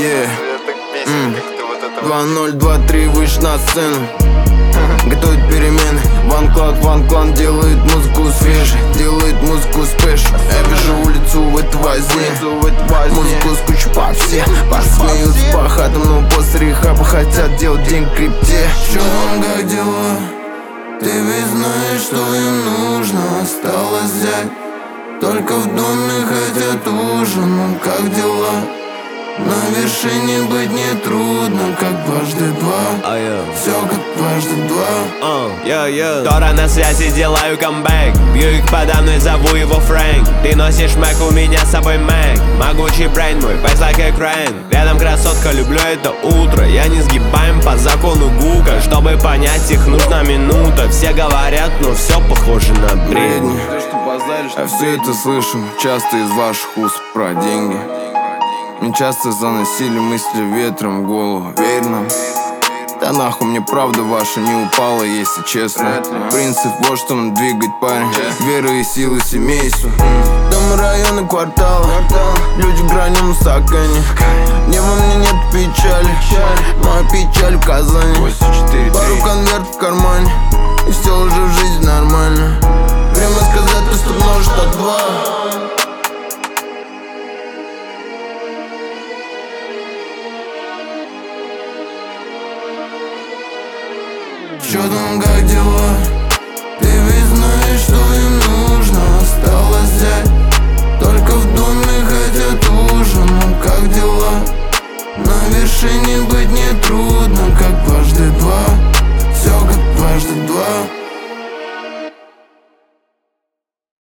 2023 вышел на сцену, готовит перемены. Ван Клан делает музыку свежей, делает музыку спеш. Я вижу улицу в этой возне, музыку скучу по всем. Посмеются по хатам, но после рехаба хотят делать день в крипте. Чё там, как дела? Ты ведь знаешь, что им нужно. Осталось взять, только в доме хотят ужин. Ну как дела? На вершине быть нетрудно, как дважды два. Все как дважды два. Тора на связи, делаю камбэк. Бьюик подо мной, зову его Фрэнк. Ты носишь Мэг, у меня с собой Мэг. Могучий брейн мой, face like a crane. Рядом красотка, люблю это утро. Я не сгибаем по закону Гука. Чтобы понять их, нужна минута. Все говорят, но все похоже на бредни. Я все это слышу часто из ваших уст про деньги. Мне часто заносили мысли ветром в голову. Верь нам. Да нахуй мне правда ваша не упала, если честно. Принцип вот что он двигает, парень. Вера и силы семейства. Дома, районы, кварталы. Люди в граненом стакане. Мне во мне нет печали. Моя печаль в Казани. Пару конвертов в кармане, и все уже в жизни нормально. Время сказать